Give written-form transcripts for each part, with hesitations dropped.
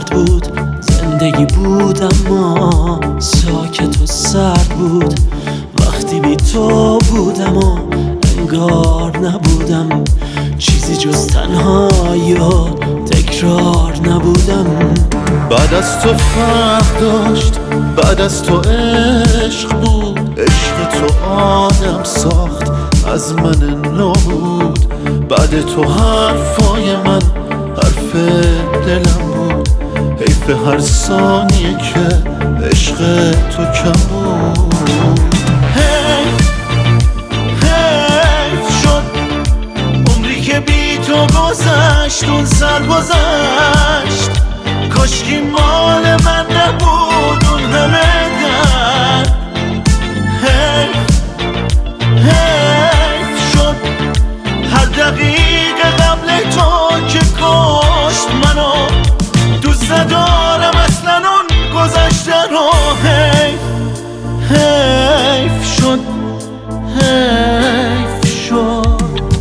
سرد بود، زندگی بود اما ساکت و سرد بود. وقتی بی تو بودم و انگار نبودم، چیزی جز تنهایی و تکرار نبودم. بعد از تو فرق داشت، بعد از تو عشق بود، عشق تو آدم ساخت از من نابود. بعد تو حرفای من حرف دلم بود، حیف هر ثانیه که عشق تو کم بود. حیف شد عمری که بی تو گذشت، اون سر گذشت. کاشکی مال من نبود اون همه درد. حیف شد هر دقیقه قبل تو که کشت منو. دوست ندارم اصلا اون گذشته رو. حیف شد، حیف شد.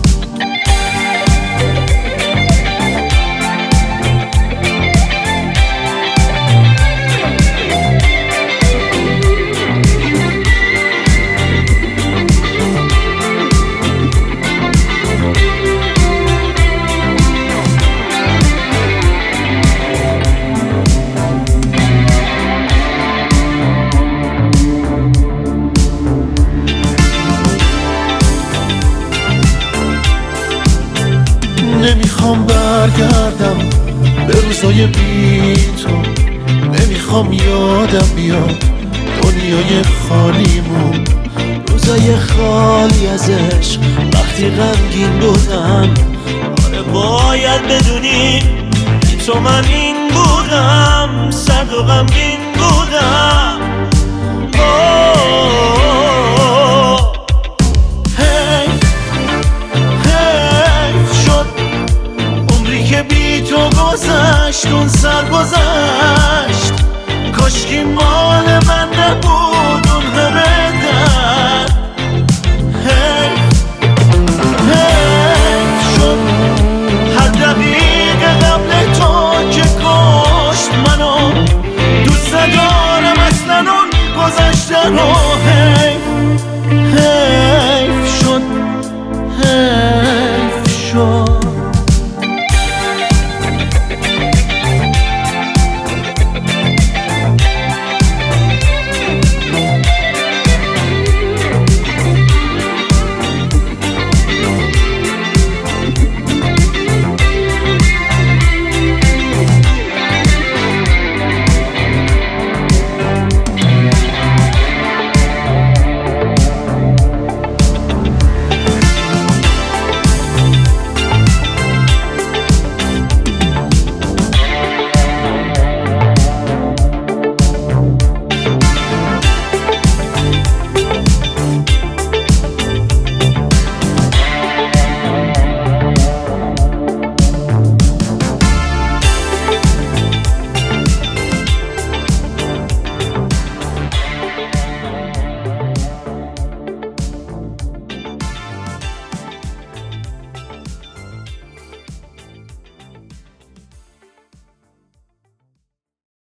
نمیخوام برگردم به روزای بی تو، نمیخوام یادم بیاد دنیای خالیمون. روزای خالی از عشق وقتی غمگین بودم. آره باید بدونی بی تو من این بودم، سرد و غمگین بودم.